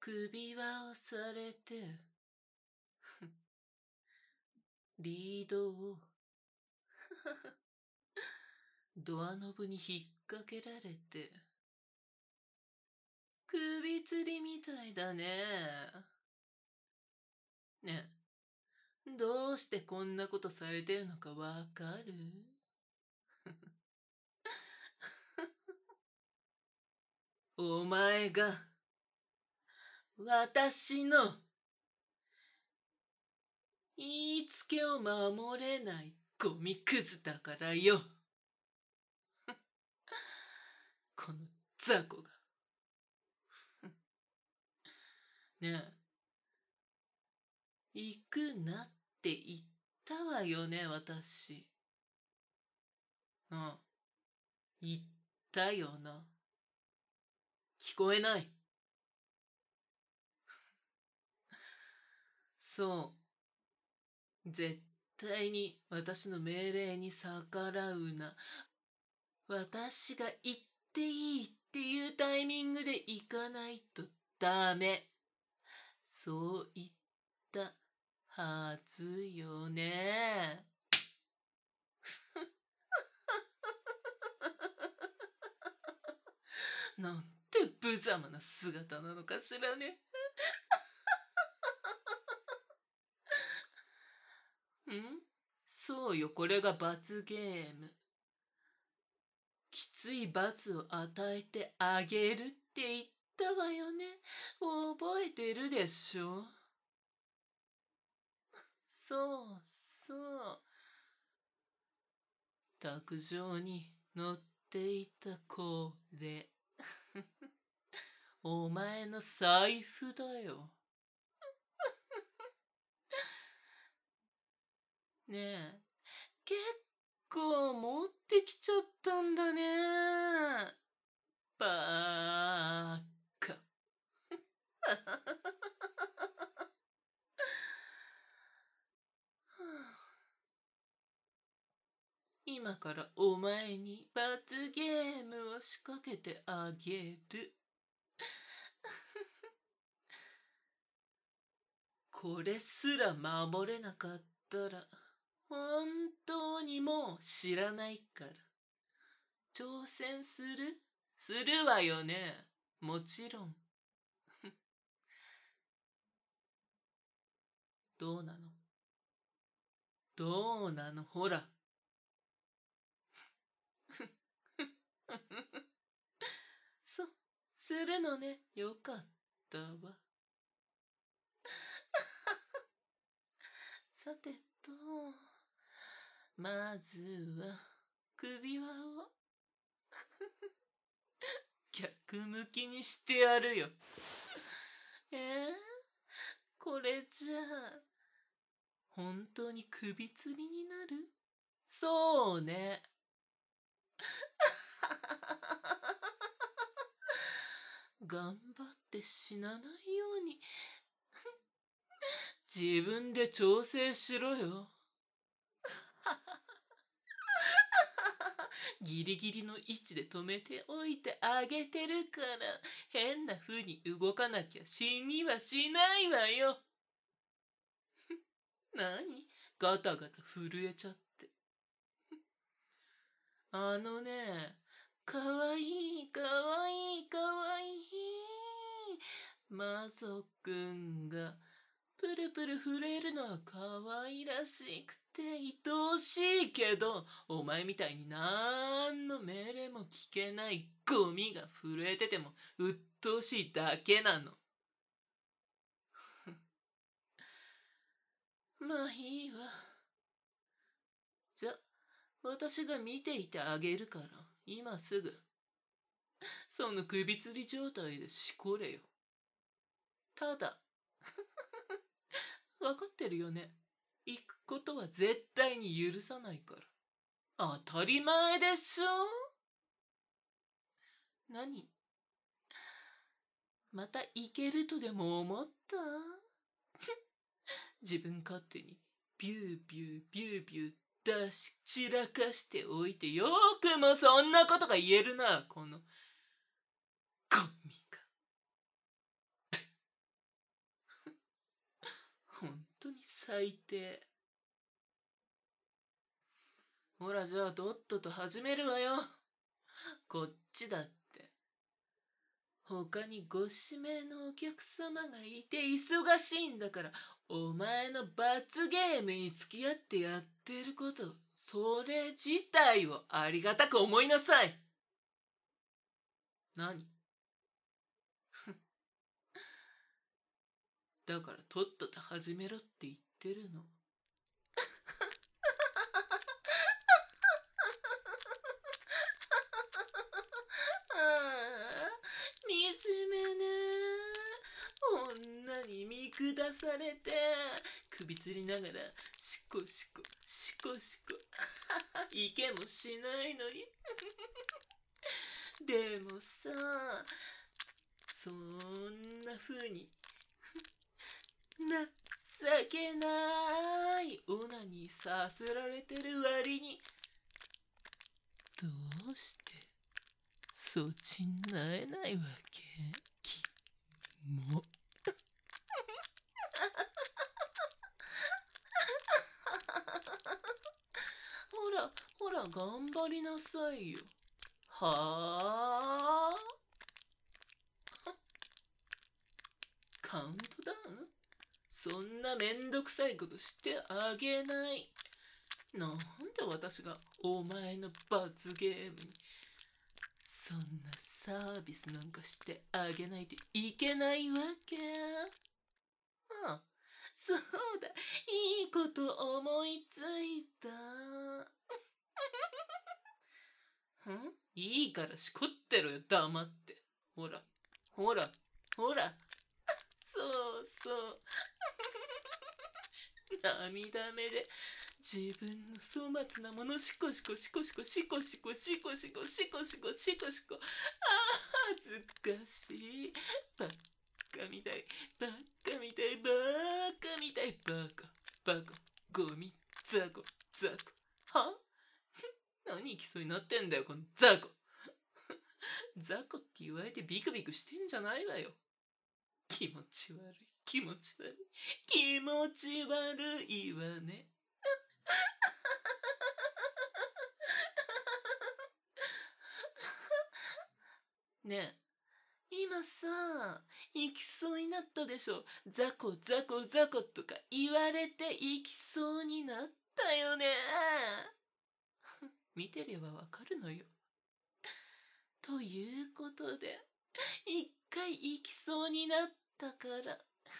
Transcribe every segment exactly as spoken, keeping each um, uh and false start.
首輪をされて、リードをドアノブに引っ掛けられて、首吊りみたいだね。ねえ、どうしてこんなことされてるのかわかる？お前が私の言いつけを守れないゴミクズだからよ。この雑魚が。ねえ、行くなって言ったわよね、私。ああ、言ったよな。聞こえない。そう。絶対に私の命令に逆らうな。私が言っていいっていうタイミングで行かないとダメ。そう言ったはずよね。なんて無様な姿なのかしらね。ん？そうよ、これが罰ゲーム。きつい罰を与えてあげるって言ったわよね。覚えてるでしょ？そうそう。卓上に乗っていたこれ。お前の財布だよ。ねえ、結構持ってきちゃったんだね。バーカ。今からお前に罰ゲームを仕掛けてあげる。これすら守れなかったら、本当にもう知らないから。挑戦する？するわよね。もちろん。どうなの？どうなの？ほら。そ、するのね。よかったわ。さてと、まずは首輪を逆向きにしてやるよ。えー、これじゃあ本当に首吊りになる？そうね。頑張って死なないように自分で調整しろよ。ギリギリの位置で止めておいてあげてるから、変な風に動かなきゃ死にはしないわよ。何？ガタガタ震えちゃって。あのね、かわいいかわいいかわいい。マゾくんがプルプル震えるのはかわいらしくて愛おしいけど、お前みたいになんの命令も聞けないゴミが震えてても鬱陶しいだけなの。まあいいわ。じゃ、私が見ていてあげるから、今すぐ、その首吊り状態でしこれよ。ただ、わかってるよね。行くことは絶対に許さないから。当たり前でしょ？何？また行けるとでも思った？自分勝手にビュービュービュービュー出し散らかしておいてよくもそんなことが言えるな、このゴミが。 最低。ほらじゃあとっとと始めるわよ。こっちだって。他にご指名のお客様がいて忙しいんだから、お前の罰ゲームに付き合ってやってること、それ自体をありがたく思いなさい。何だからとっとと始めろって言ってるの。惨めね。女に見下されて首吊りながらシコシコシコシコいけもしないのに。でもさ、そんな風に情けないオナにさせられてる割に、どうしてそちになえないわけ？きもほらほら頑張りなさいよ。はあカウントダウン？そんなめんどくさいことしてあげない。なんで私がお前の罰ゲームにそんなサービスなんかしてあげないといけないわけ？ああ、そうだ、いいこと思いついた。ん？いいからしこってろよ、黙って。ほら、ほら、ほら。そうそう。涙目で自分の粗末なものシコシコシコシコシコシコシコシコシコシコシコシコ。ああ恥ずかしい。バカみたいバカみたいバカみたいバカバカゴミザコザコ。は何きそうになってんだよこのザコ。ザコって言われてビクビクしてんじゃないわよ。気持ち悪い気持ち悪い気持ち悪いわね。ねえ、今さ、行きそうになったでしょ。ザコザコザコとか言われて行きそうになったよね。見てればわかるのよ。ということで、一回行きそうになったから。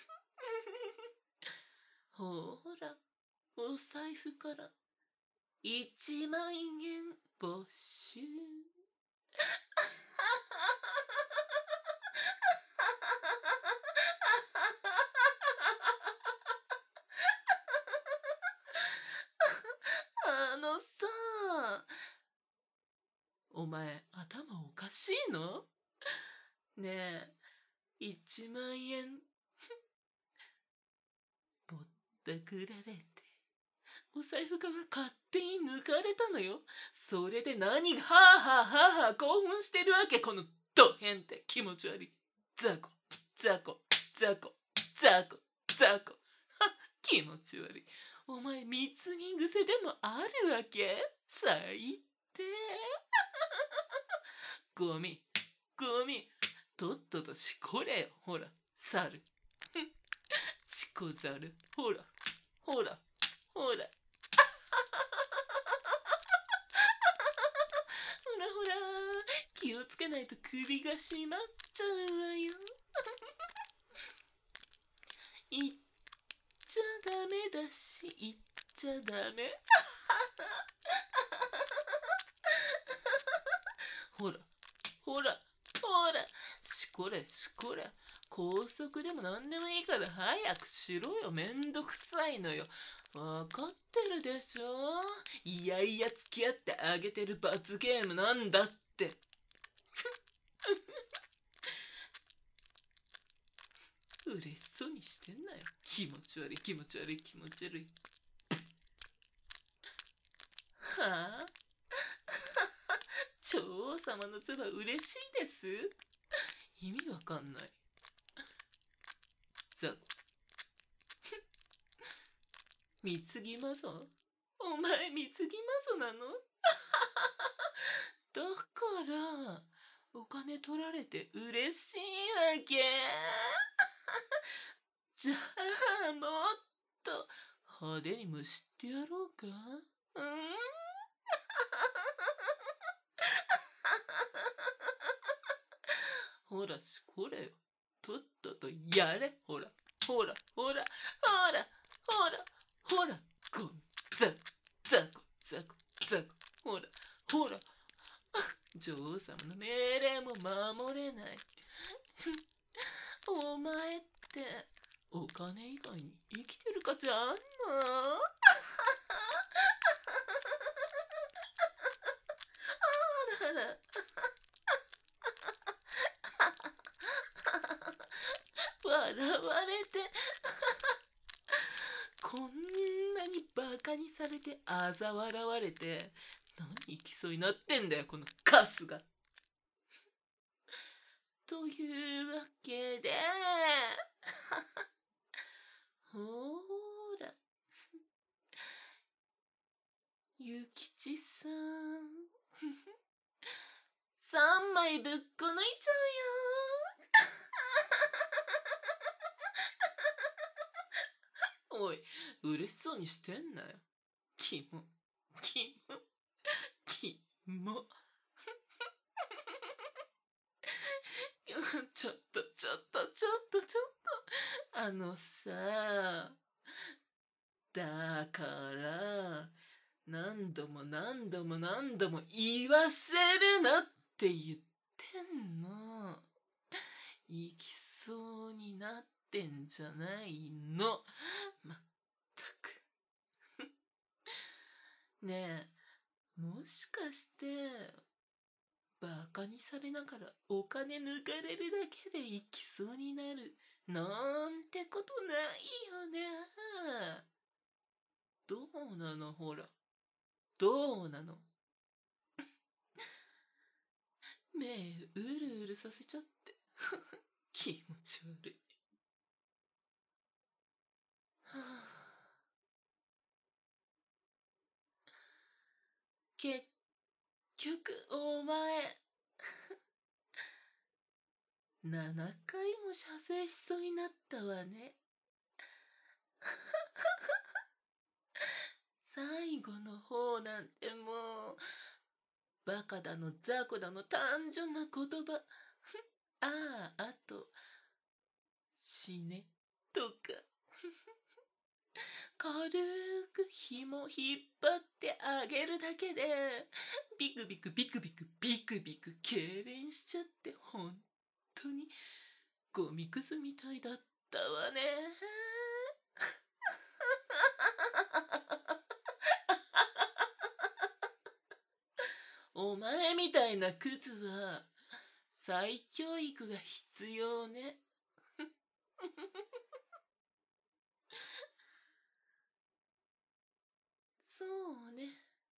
ほら、お財布からいちまんえん没収。あのさ、お前頭おかしいの？ねえ、いちまんえんぼったくられてお財布から勝手に抜かれたのよ。それで何がはあはあはあはあ興奮してるわけ？このド変って気持ち悪い。ザコザコザコザコザコ。は気持ち悪い。お前貢ぎ癖でもあるわけ？最低。ゴミゴミとっととしこれよ。ほら猿しこざる。ほらほらほらほらほら気をつけないと首が締まっちゃうわよ。言っちゃダメだし言っちゃダメ。ほらほらほらしこれしこれ。高速でも何でもいいから早くしろよ。めんどくさいのよ。わかってるでしょ。いやいや付き合ってあげてる罰ゲームなんだって。嬉しそうにしてんなよ。気持ち悪い気持ち悪い気持ち悪い。はあ女王様のそば嬉しいです。意味わかんない。ザコ貢ぎまぞ。お前貢ぎまぞなの？だからお金取られて嬉しいわけ？じゃあもっと派手にむしってやろうか？うん？ほらしこれよ。とっととやれ。ほらほらほらほらほらほらこんザコザコザコザコほらほら女王様の命令も守れない。お前ってお金以外に生きてる価値あんの？あらら笑われてこんなにバカにされて嘲笑われて何生きそうになってんだよこのカスが。というわけでほーらゆきちさんさんまいぶっこ抜いちゃうよ。おい嬉しそうにしてんなよ。キモキモキモちょっとちょっとちょっとちょっとあのさだから何度も何度も何度も言わせるなって言ってんの。行きそうになってんじゃないの。まったくねえもしかしてバカにされながらお金抜かれるだけで行きそうになるなんてことないよね。どうなのほらどうなの？目うるうるさせちゃって気持ち悪い。はあ、結局お前ななかいも射精しそうになったわね。最後の方なんてもうバカだの雑魚だの単純な言葉あああと死ねとか軽く紐引っ張ってあげるだけでビクビクビクビクビクビク痙攣しちゃって本当にゴミくずみたいだったわね。お前みたいなクズは再教育が必要ね。そうね。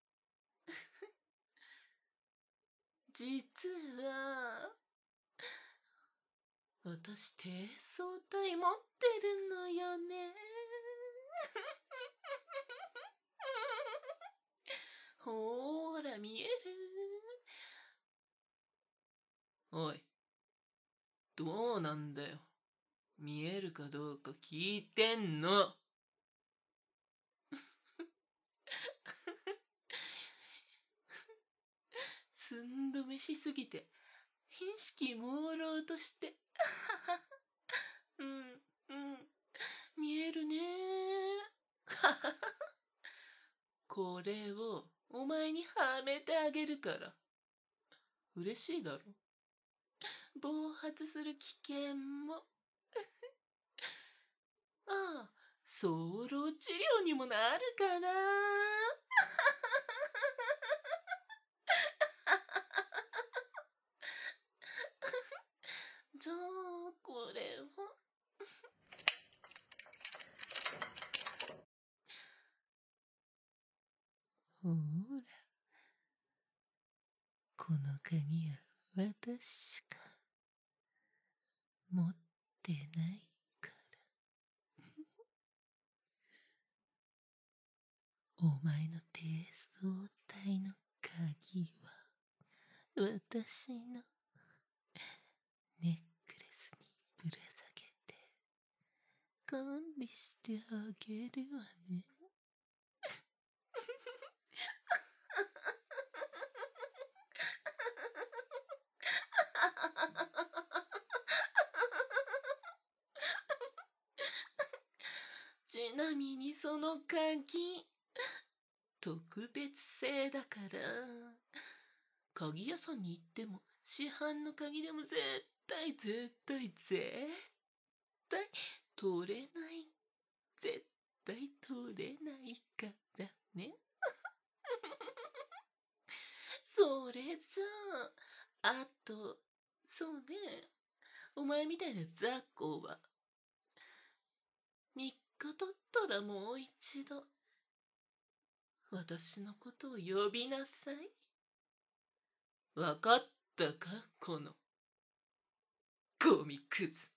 実は私低層体持ってるのよね。ほーら見える？おいどうなんだよ。見えるかどうか聞いてんの。寸止めしすぎて意識朦朧としてうんうん見えるね。これをお前にはめてあげるから嬉しいだろ。暴発する危険もああ早漏治療にもなるかな。じゃあこれはほらこの鍵は私しか持ってないから。 お前の低層体の鍵は私のネックレスにぶら下げて管理してあげるわね。ちなみにその鍵、特別製だから、鍵屋さんに行っても市販の鍵でも絶対絶対絶対取れない。絶対取れないからね。それじゃあ、あと、そうね、お前みたいな雑魚は、みっか経ったらもう一度、私のことを呼びなさい。わかったか、このゴミくず。